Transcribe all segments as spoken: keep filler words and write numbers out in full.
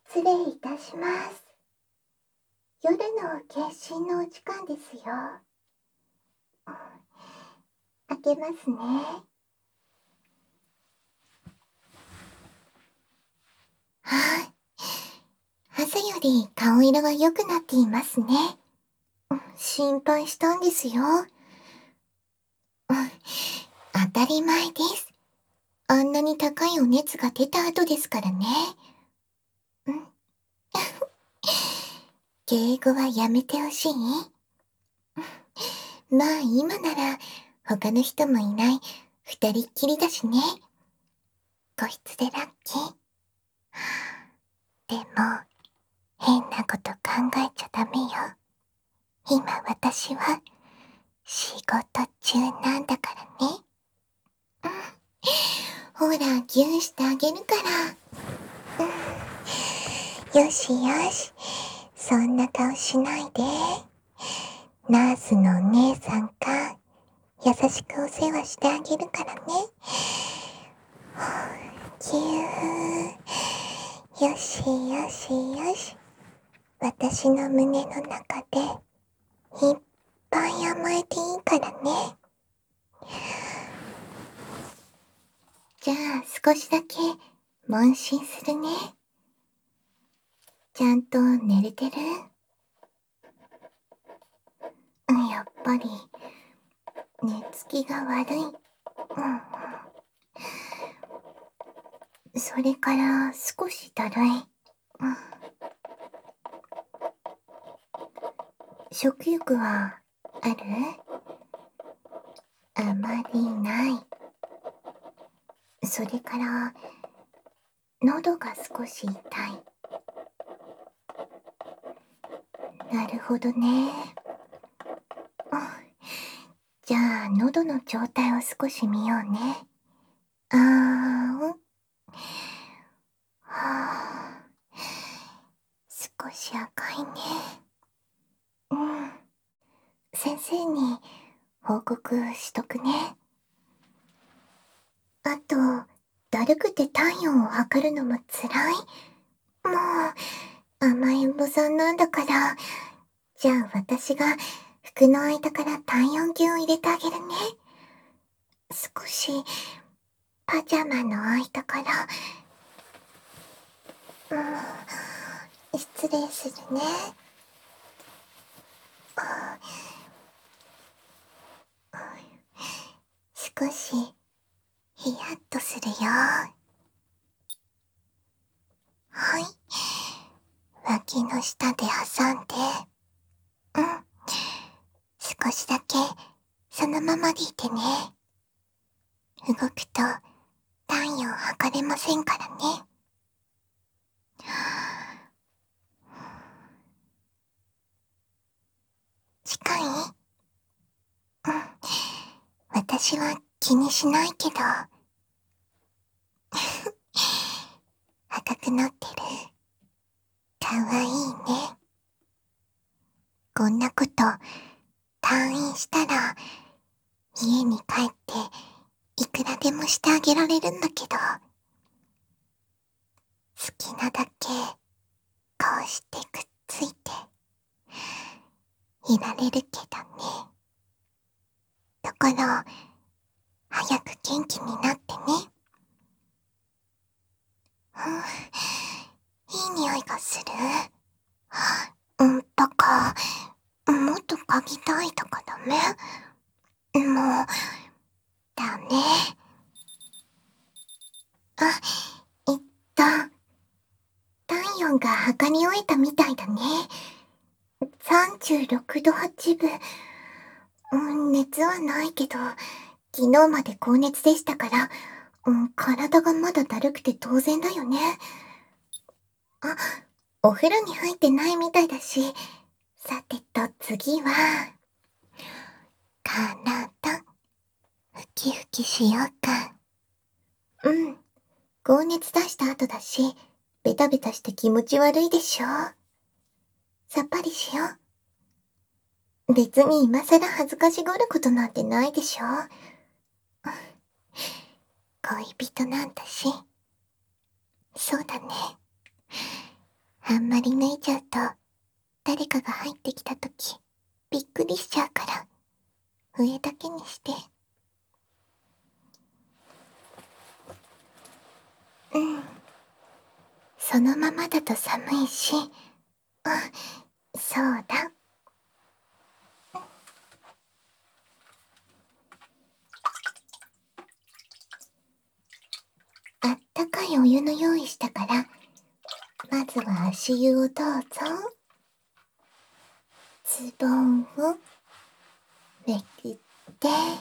失礼いたします。夜の決心のお時間ですよ。開けますね。はい。朝より顔色が良くなっていますね。心配したんですよ。当たり前です。あんなに高いお熱が出た後ですからね。敬語はやめてほしい？まあ今なら他の人もいない二人っきりだしね。個室でラッキー。でも変なこと考えちゃダメよ。今私は仕事中なんだからね。ほらギューしてあげるから。よしよし、そんな顔しないで。ナースのお姉さんが優しくお世話してあげるからね。ぎゅー。よしよしよし。私の胸の中でいっぱい甘えていいからね。じゃあ少しだけ問診するね。ちゃんと寝れてる？やっぱり寝つきが悪い。うん。それから少しだるい。うん。食欲はある？あまりない。それから喉が少し痛い。なるほどね。じゃあ喉の状態を少し見ようね。あーん。はあ。少し赤いね。うん。先生に報告しとくね。あと、だるくて体温を測るのも辛い。もう、甘えん坊さんなんだから。じゃあ私が服の間から体温計を入れてあげるね。少し、パジャマの間から。うん、失礼するね。少し、ヒヤッとするよ。はい。脇の下で挟んで。うん。少しだけ、そのままでいてね。動くと、体温測れませんからね。近い？うん。私は気にしないけど。赤くなってる。かわいいね。こんなこと、退院したら、家に帰って、いくらでもしてあげられるんだけど。好きなだけ、こうしてくっついて、いられるけどね。だから、早く元気になってね。うん、いい匂いがする。うん、とか、もっと嗅ぎたいとかダメ？もう、ダメ。あ、えっと、体温が測り終えたみたいだね。さんじゅうろくどはちぶ。うん、熱はないけど、昨日まで高熱でしたから、うん、体がまだだるくて当然だよね。あ、お風呂に入ってないみたいだし、さてと次は、体、ふきふきしようか。うん、高熱出した後だし、ベタベタして気持ち悪いでしょ。さっぱりしよう。別に今更恥ずかしがることなんてないでしょ。恋人なんだし。そうだね。 あんまり脱いじゃうと、誰かが入ってきたとき、びっくりしちゃうから、上だけにして。うん。そのままだと寒いし、あ、そうだ。あったかいお湯の用意したから、まずは足湯をどうぞ。ズボンをめくって、はい、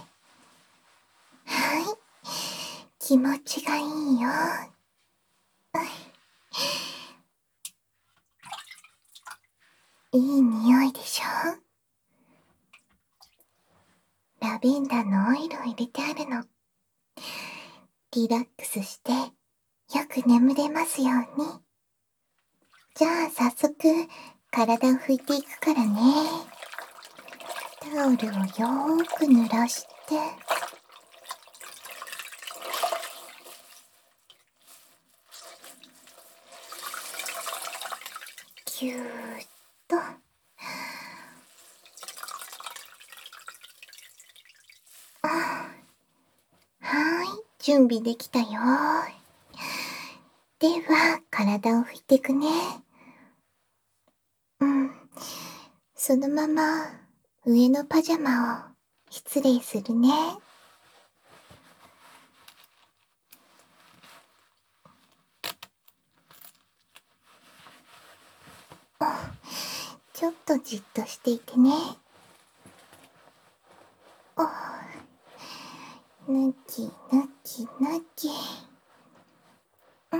気持ちがいいよ。いい匂いでしょ。ラベンダーのオイルを入れてあるの。リラックスして、よく眠れますように。じゃあ早速、体を拭いていくからね。タオルをよーく濡らして、ぎゅーっと。はーい、準備できたよ。では、体を拭いていくね。うん。そのまま、上のパジャマを失礼するね。ちょっとじっとしていてね。お、ぬきぬきぬき。うん。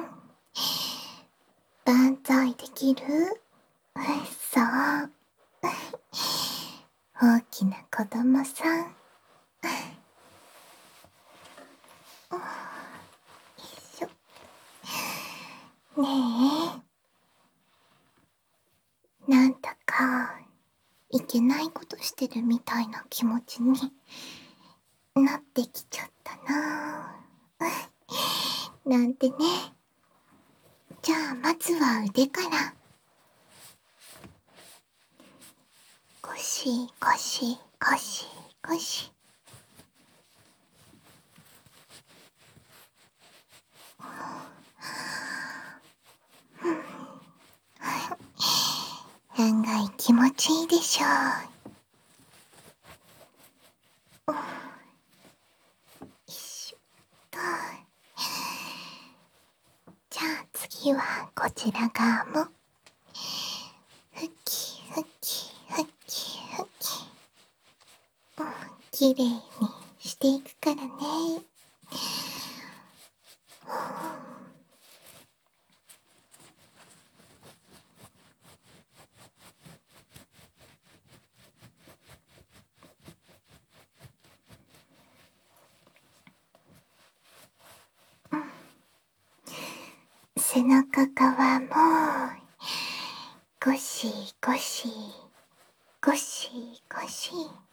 万歳できる？そう。大きな子供さん。よいしょ。ねえ。なんだか、いけないことしてるみたいな気持ちになってきちゃったなぁ。なんてね。じゃあまずは腕から。ゴシゴシゴシゴシ。案外気持ちいいでしょう。よいしょっと。じゃあ次はこちら側も。ふきふきふきふき。うん、きれいにしていくからね。背中側もゴシゴシゴシゴシ。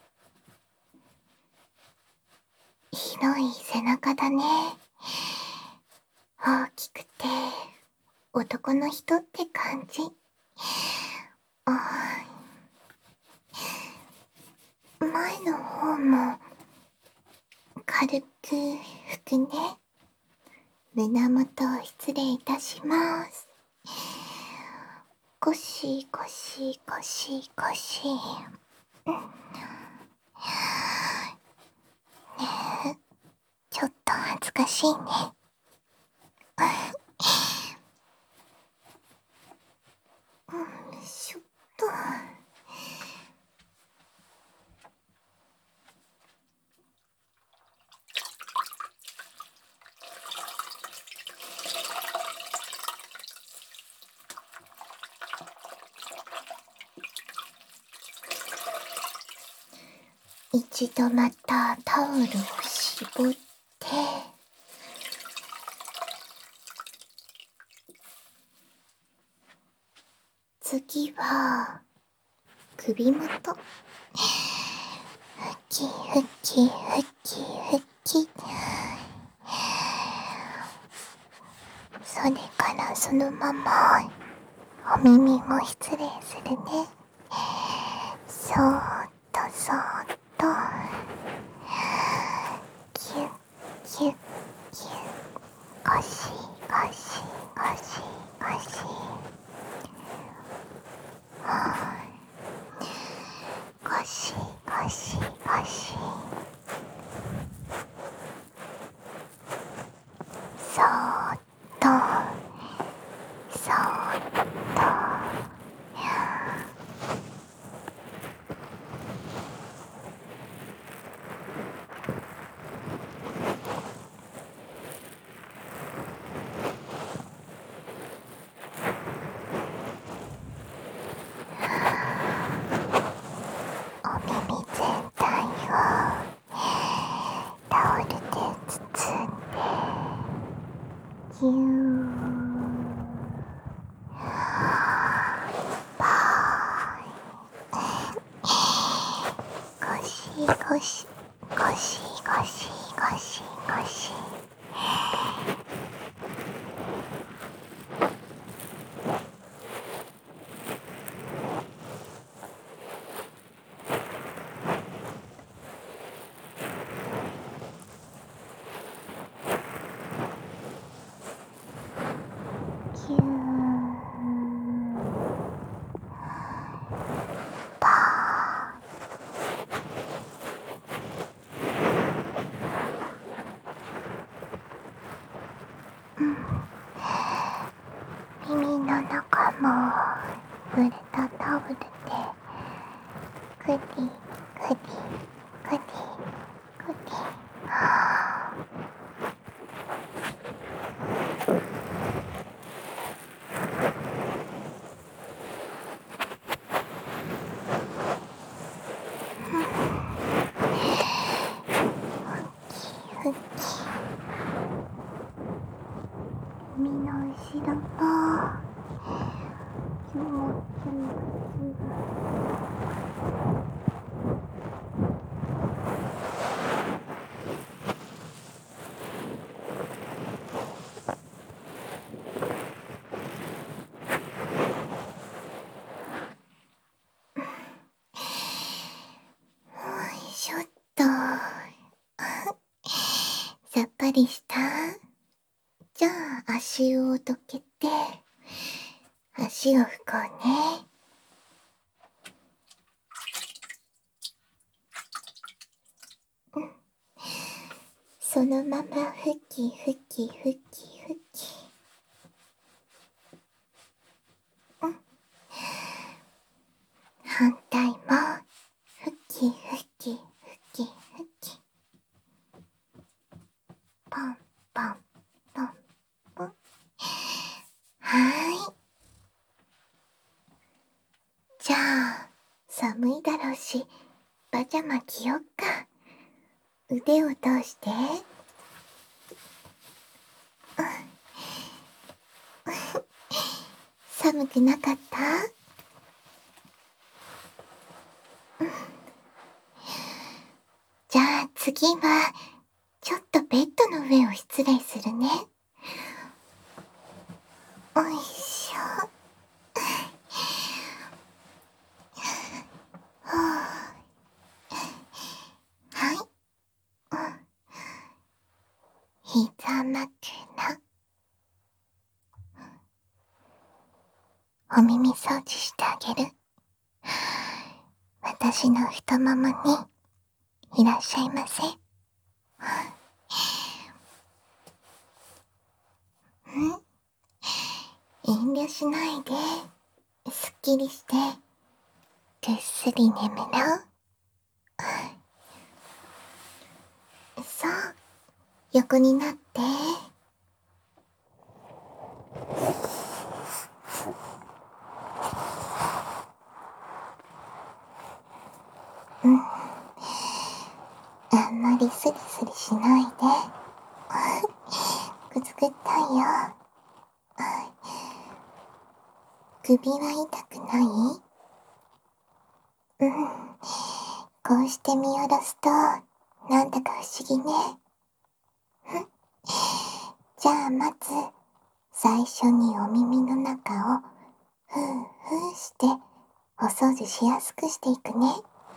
広い背中だね。大きくて男の人って感じ。あー、前の方も軽く拭くね。胸元を失礼いたします。ゴシゴシゴシゴシ。うん、ねえ、ちょっと恥ずかしいね。うん、しょっと。一度またタオルを絞って、次は首元。ふきふきふきふき。それからそのままお耳も失礼するね。そーっとそーっと。キュッキュッキュッ。ゴシゴシゴシゴシ。ゴシゴシゴシ。そーっとそーっと。お耳全体をタオルで包んでぎゅーぱーい。ゴシゴシゴシゴシゴシゴシ。ぎゅーぱー。うん。耳の中も濡れたタオルでグリグリグリグリ。ふっき耳の後ろも気持ちいい。よいしょっと。さっぱりした？じゃあ足をどけて足を拭こうね。うん、そのまま拭き拭き拭き拭き。うん、反対も拭き拭き拭き拭き。ポンポンポンポン。はーい。じゃあ寒いだろうしパジャマ着よっか。腕を通して。寒くなかった？じゃあ次はちょっとベッドの上を失礼するね。おいしょ。はーい。うん。膝枕。お耳掃除してあげる。私の太ももにいらっしゃいませ。うん？遠慮しないで。すっきりしてぐっすり眠ろう。そう、横になって。うん、あんまりスリスリしないで。くすぐったいよ。首は痛くない？うん、こうして見下ろすとなんだか不思議ね。じゃあまず最初にお耳の中をふしてお掃除しやすくしていくね。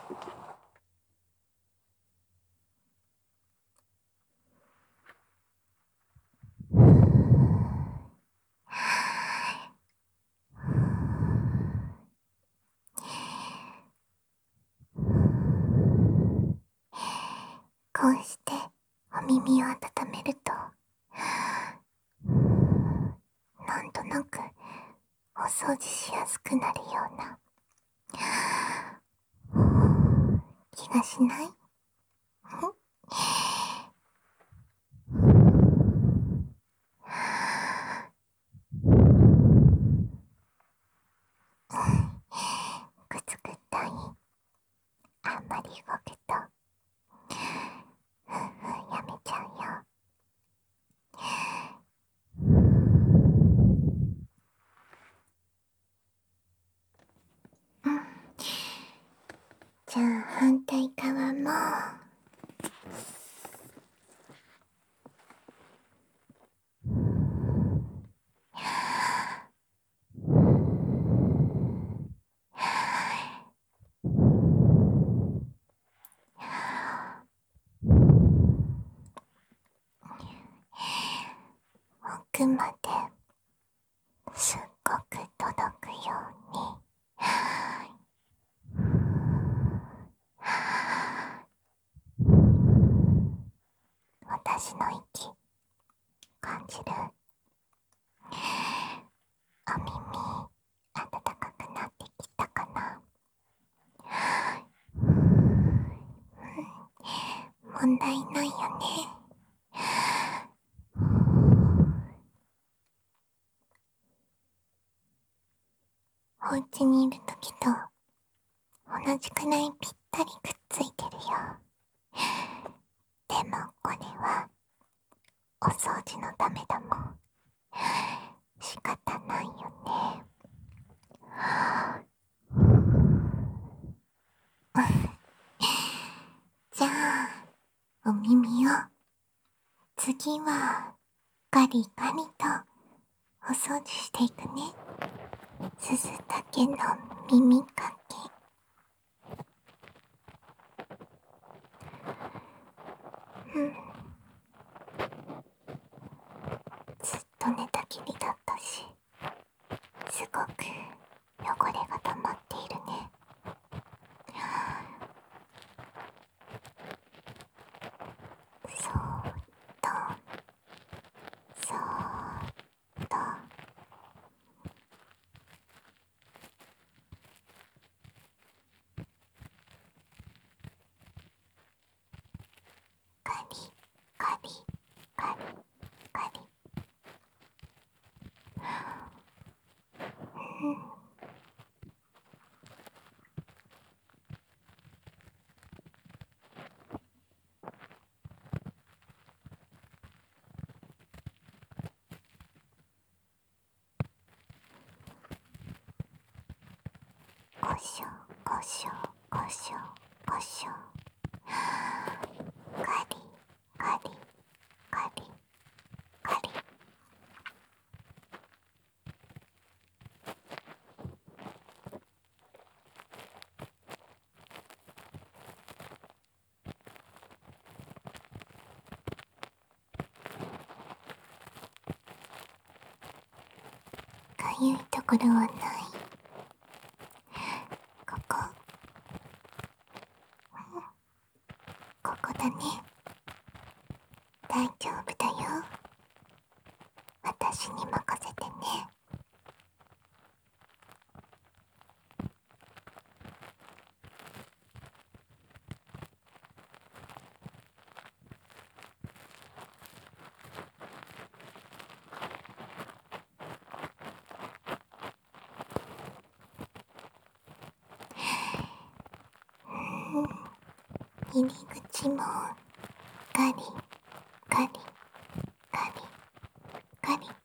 こうしてお耳を温めると、なんとなくお掃除しやすくなるような気がしない？くつくったい。あんまり動くとふんふんやめちゃうよ。うん。じゃあ反対側も。奥まですっごく届くように私の息感じる？お耳暖かくなってきたかな？問題ないよね。お家にいるときと同じくらいぴったりくっついてるよ。でもこれはお掃除のためだもん。仕方ないよね。じゃあお耳を次はガリガリとお掃除していくね。すす竹の耳かき。うん。ずっと寝たきりだったし、すごく汚れが溜まっているね。そーっとそーっと。ガリガリガリガリ。うん。ごしょごしょごしょごしょ。ガリガリガリガリ。かゆいところはない？ここ、うん、ここだね。大丈夫だよ。私に任せてね。うん、入り口もガリガリガリガリ。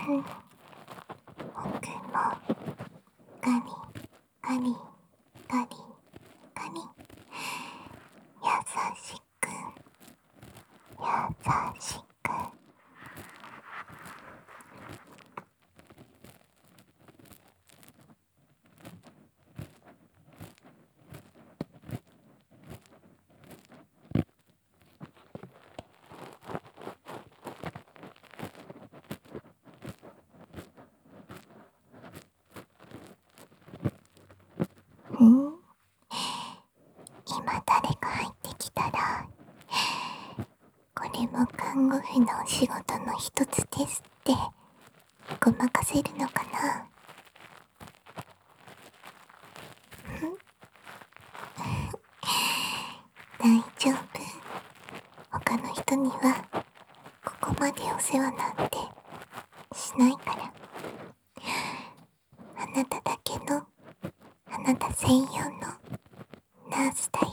うん、僕もガリガリガリガリ優しく優しく。うん、今誰か入ってきたら、これも看護婦のお仕事の一つですってごまかせるのかな。大丈夫。他の人にはここまでお世話なんてしないから。あなただけの、あなた専用のナースだよ。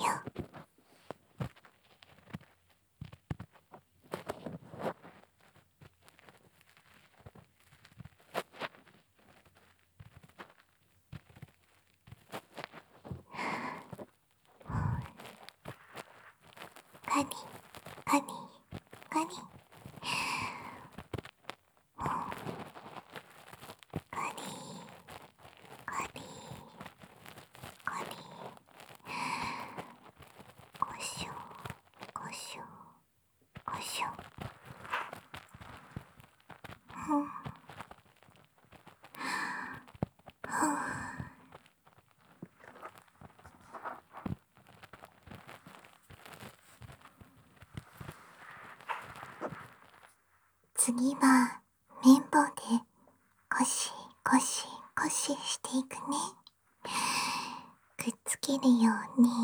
ガリガリガリガリガリガリ、ごしょごしょごしょ。うん、はあ、次は綿棒でゴシゴシゴシしていくね。くっつけるように。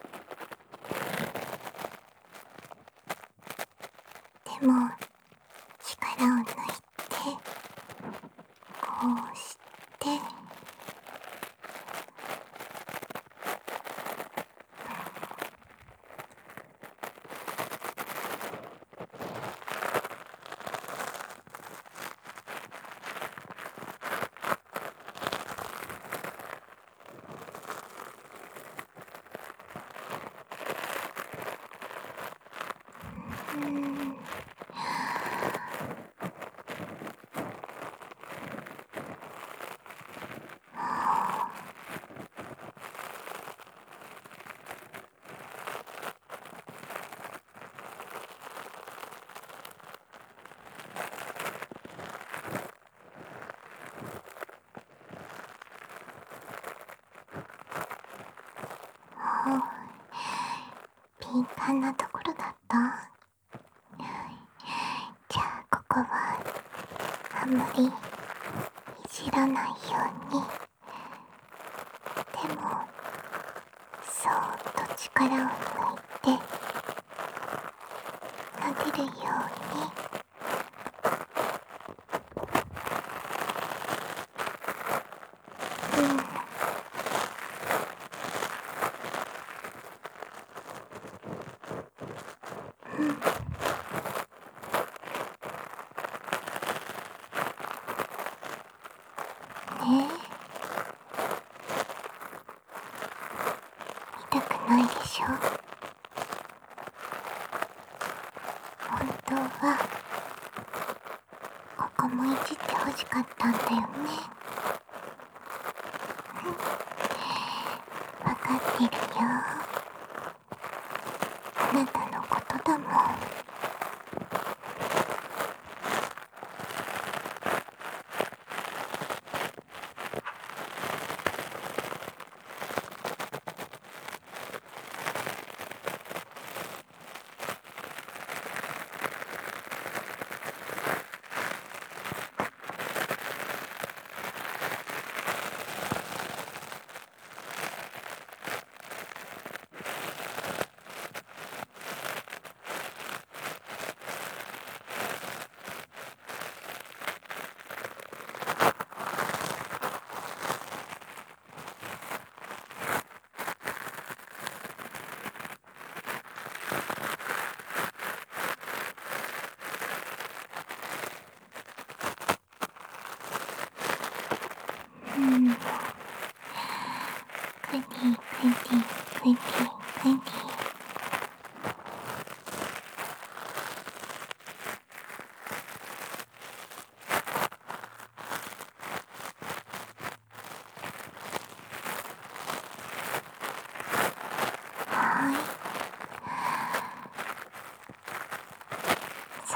でも力を抜いて、こうしてうーん、敏感なところだった。じゃあここはあんまりいじらないように。でもそーっと力を抜いて撫でるように。うん、うん、ねえ、痛くないでしょ。本当はここもいじってほしかったんだよね。わかってるよ。あなたのことだもん。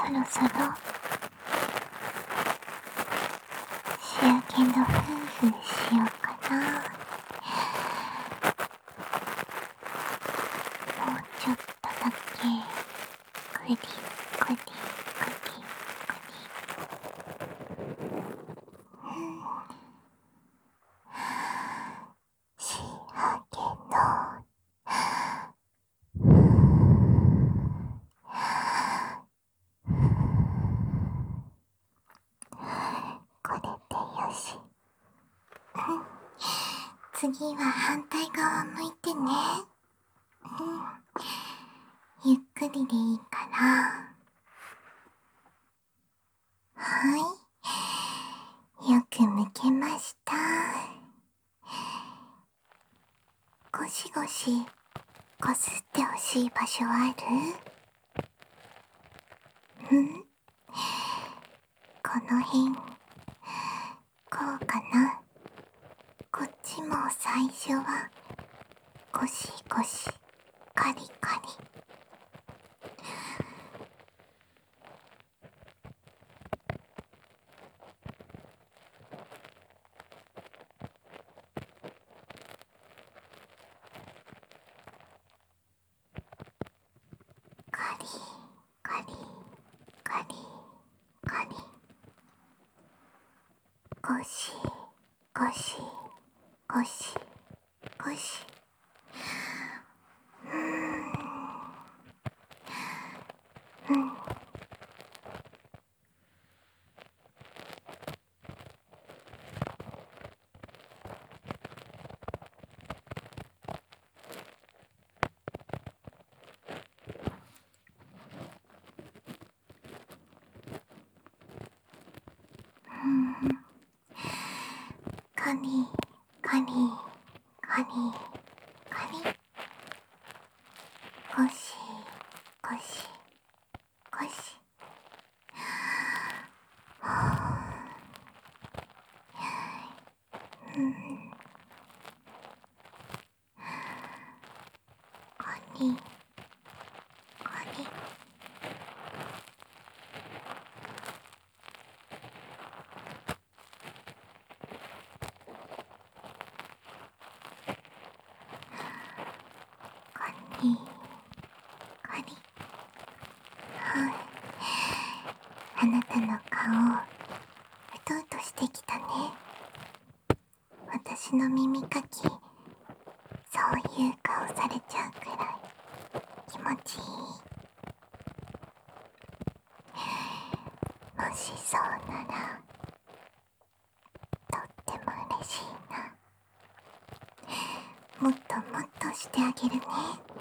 そろそろ仕上げのフーフーしようかな。もうちょっとだけクリクリクリクリ。仕上げのこれでよし。次は反対側向いてね。うん、ゆっくりでいいから。はい、よく向けました。ゴシゴシこすってほしい場所ある？ん？この辺、こうかな。こっちも最初はゴシゴシカリカリ。カリカリカリカリ。ゴシゴシゴシゴシ。うーん、うん。カリカリカリカリ。ゴシゴシゴシ。うん、カリカリ。カリカリ。はい、あなたの顔うとうとしてきたね。私の耳かき、そういう顔されちゃうくらい気持ちいい。もしそうならとっても嬉しいな。もっともっとしてあげるね。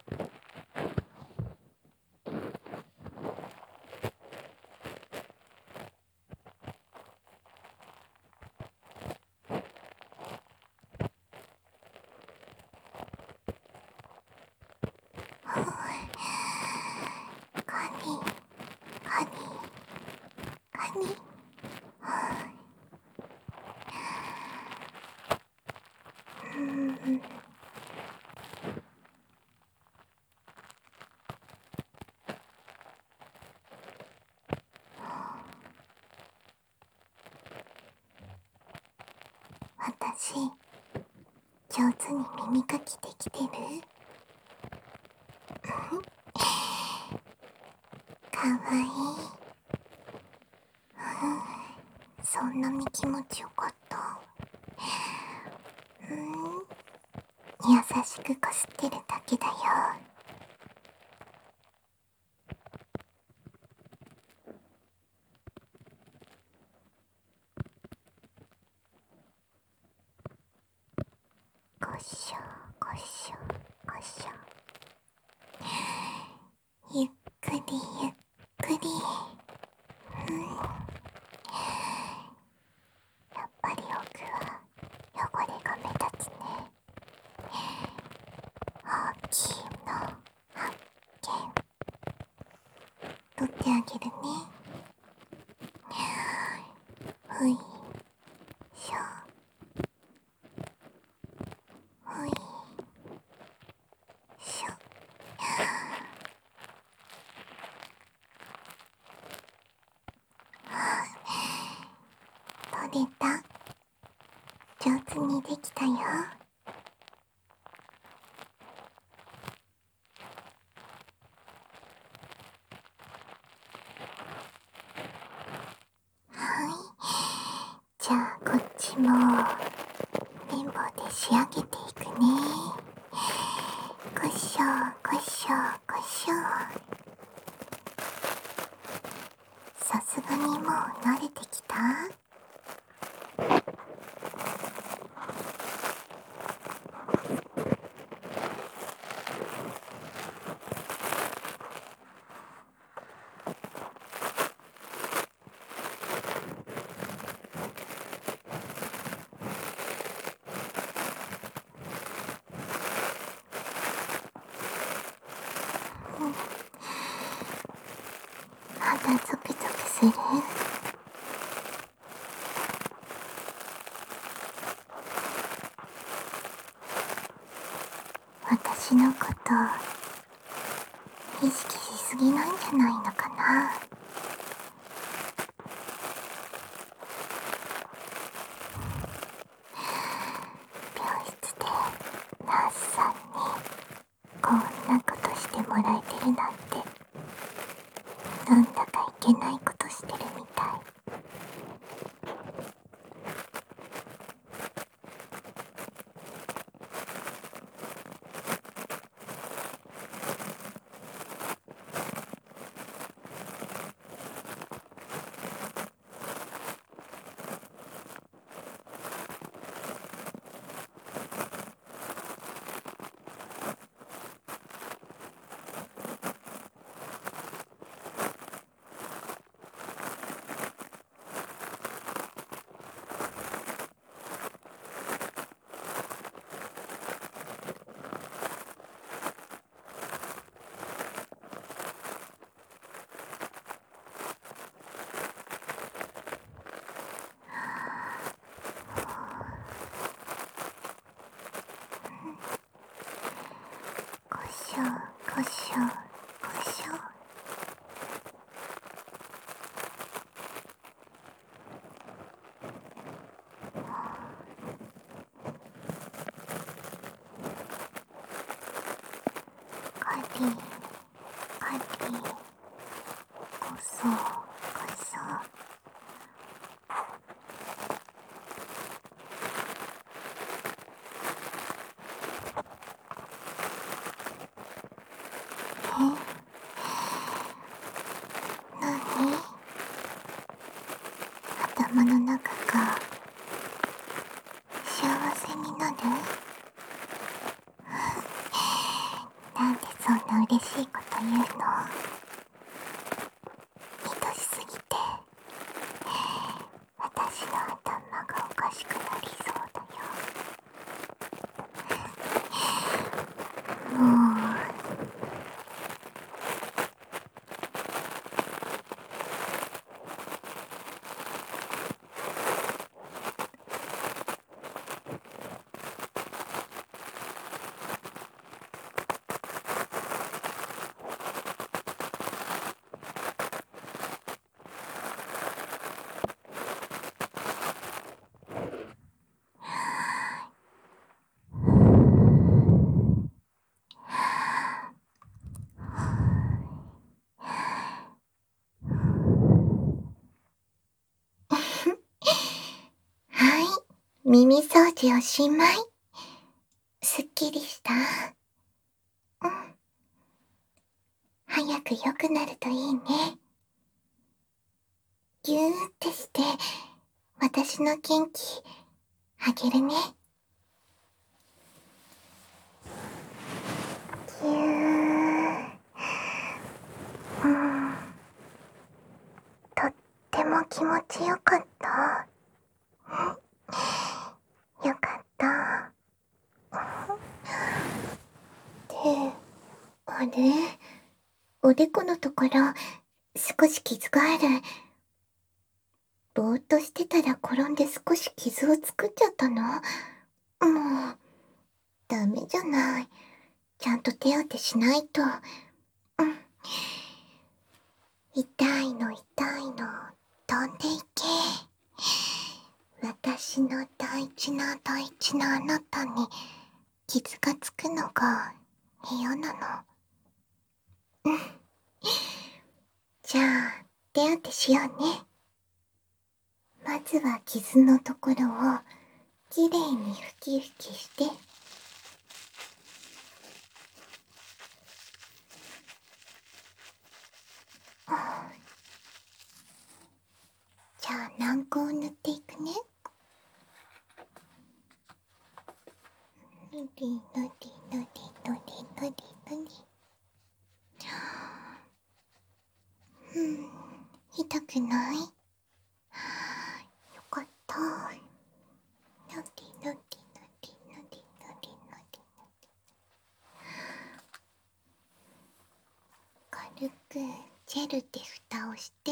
カニカニカニ。うん、私上手に耳かきできてる？かわいい。うん、そんなに気持ちよかった。うん、優しくこすってるだけだよ。ごしょごしょごしょ。ゆっくりゆっくり。うん、やっぱり奥は汚れが目立つね。大きいの発見。取ってあげるね。ほいしょほいしょ。 上げていくね。こしょこしょこしょ。さすがにもう慣れてきた？肌ゾクゾクする？私のこと意識しすぎなんじゃないのかな。病室でナースさんにこんなことしてもらえてるなんて、なんだかいけないことしてるみたい。こしょこしょこしょ。カリカリこそこそ。え、なに？頭の中が幸せになる？なんでそんな嬉しいこと言うの？愛しすぎて私の頭がおかしくなりそうだよ。もうはい、耳掃除おしまい。すっきりした？うん。早く良くなるといいね。ぎゅーってして私の元気あげるね。ぎゅー。うん。とっても気持ちよかった。よかった。で、あれ？おでこのところ少し傷がある。ぼーっとしてたら転んで少し傷を作っちゃったの？もうダメじゃない。ちゃんと手当てしないと。うん。痛いの痛いの飛んでいけ。私の大事な大事なあなたに傷がつくのが嫌なの。うん。じゃあ手当てしようね。まずは傷のところをきれいにふきふきして。じゃあ軟膏を塗っていくね。ぬりぬりぬりぬりぬりぬり。うん、痛くない？よかった。ぬりぬりぬりぬりぬりぬり。軽くジェルで蓋をして。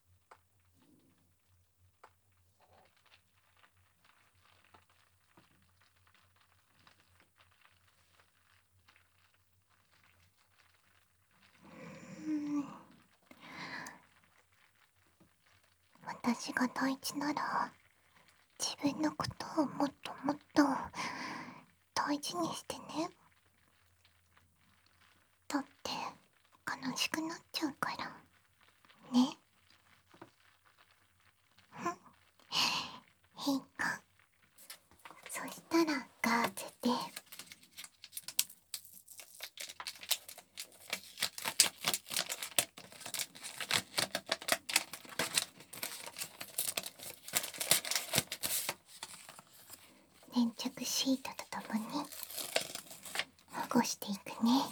私が大事なら自分のことをもっともっと大事にしてね。だって悲しくなっちゃうからね。いいか。そしたらガーゼで粘着シートとともに剥がしていくね。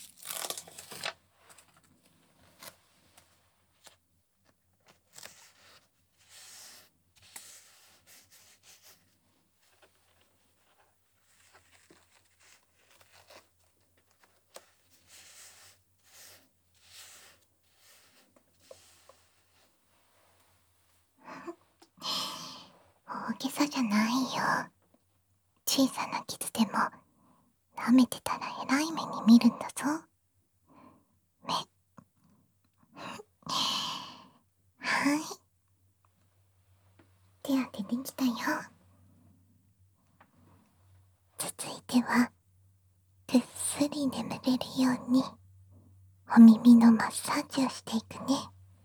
大げさじゃないよ。小さな傷でも舐めてたらえらい目に見るんだぞ。目。はい。手当てできたよ。続いてはぐっすり眠れるようにお耳のマッサージをしていくね。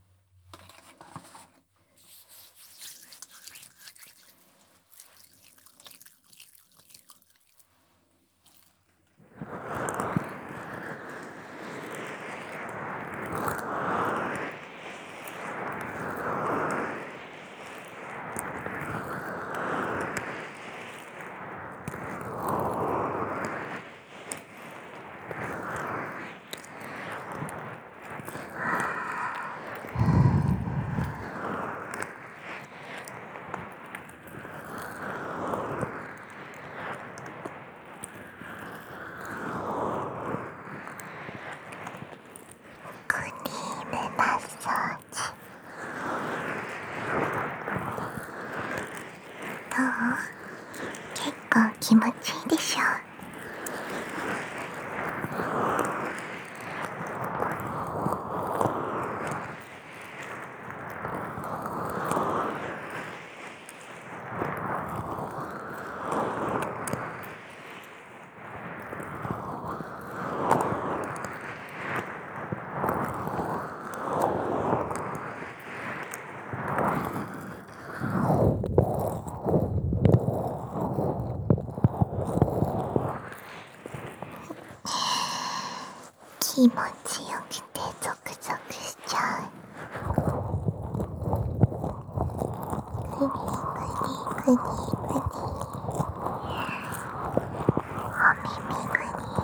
クリームマッサージ。どう？結構気持ちいいでしょ。気持ちよくてゾクゾクしちゃう。グリグリグリグリ。お耳グリグリ。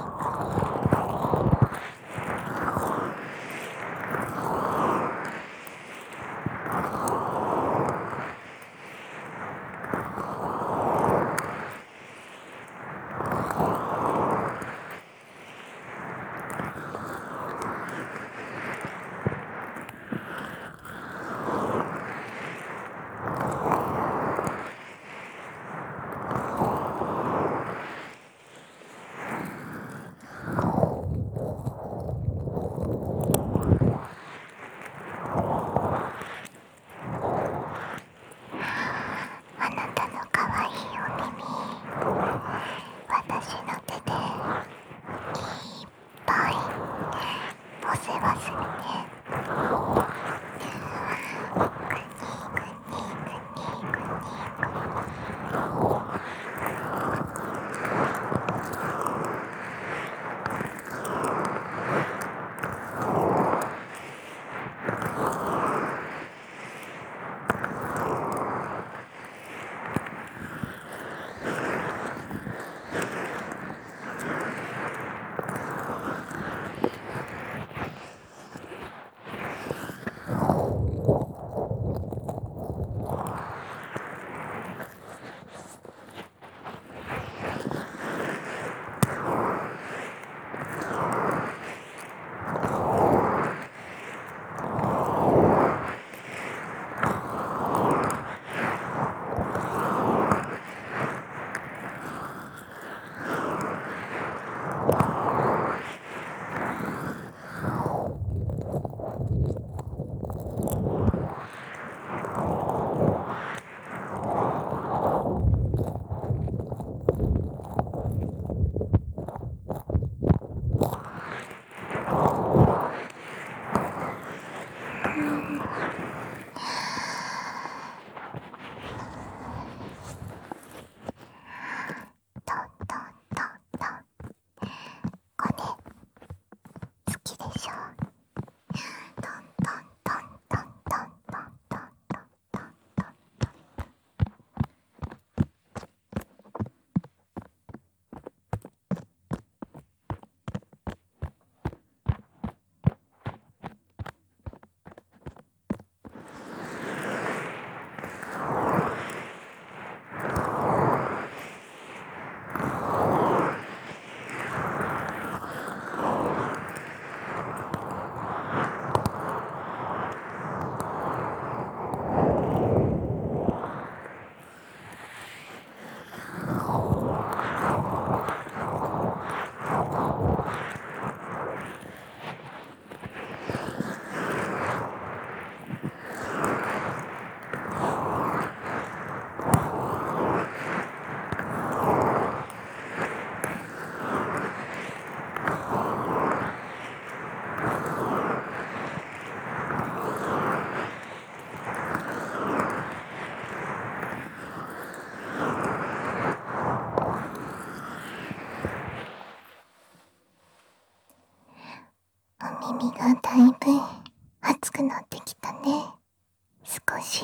少し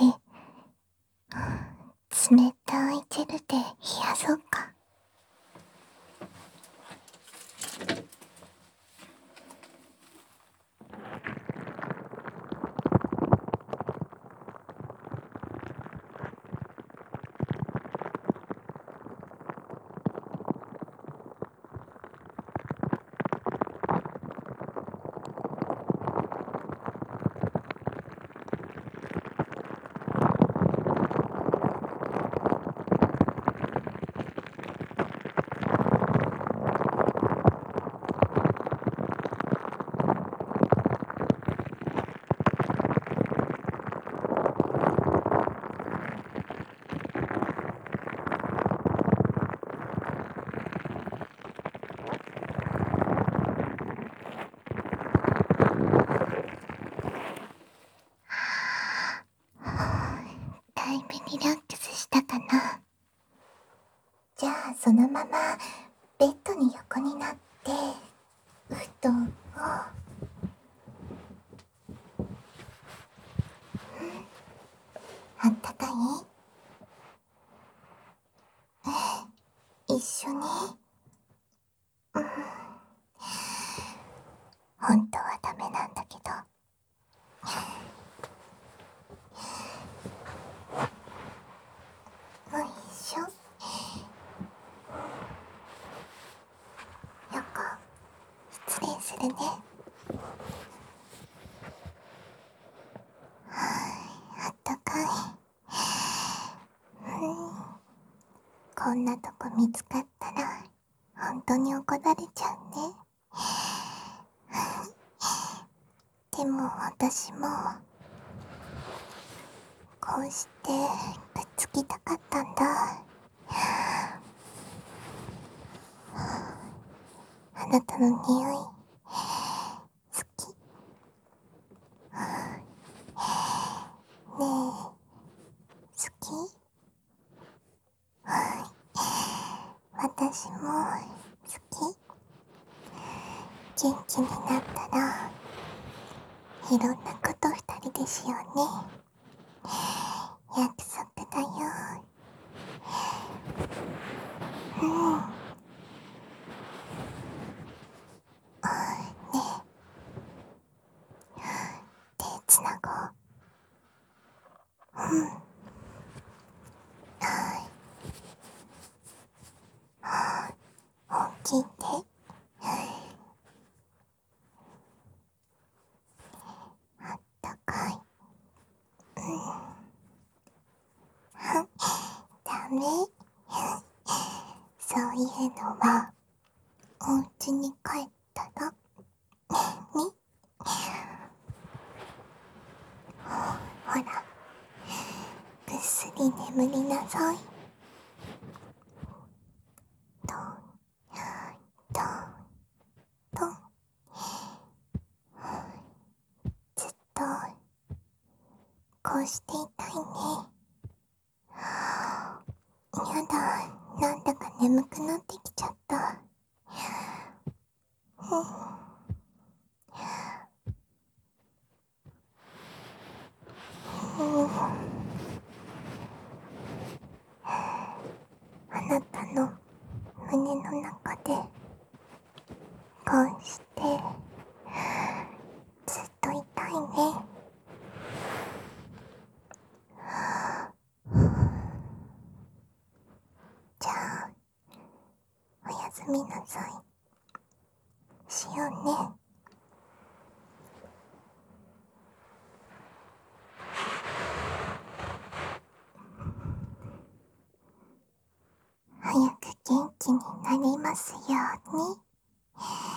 冷たいジェルで冷やそうか。だいぶリラックスしたかな。じゃあそのままベッドに横になって布団を、あったかい？一緒に、うん、本当はダメなんだけど。よいしょ。横、失礼するね。あったかい。うん、こんなとこ見つかったら本当に怒られちゃうね。でも私もこうしてくっつきたかったんだ。あなたの匂い好き。ねえ、好き？私も好き。元気になったらいろんなこと二人でしようね。約束だよ。うん。ねえ、手つなごう。うん。はい。大きい手。あったかい。うん。ダメ。そういうのはお家に帰ったらね。ほら、ぐっすり眠りなさい。とんとんとん。ずっとこうしていたいね。やだ、なんだか眠くなってきちゃった。うん、うん、あなたの胸の中でこうしてずっといたいね。じゃあおやすみなさい。しようね。早く元気になりますように。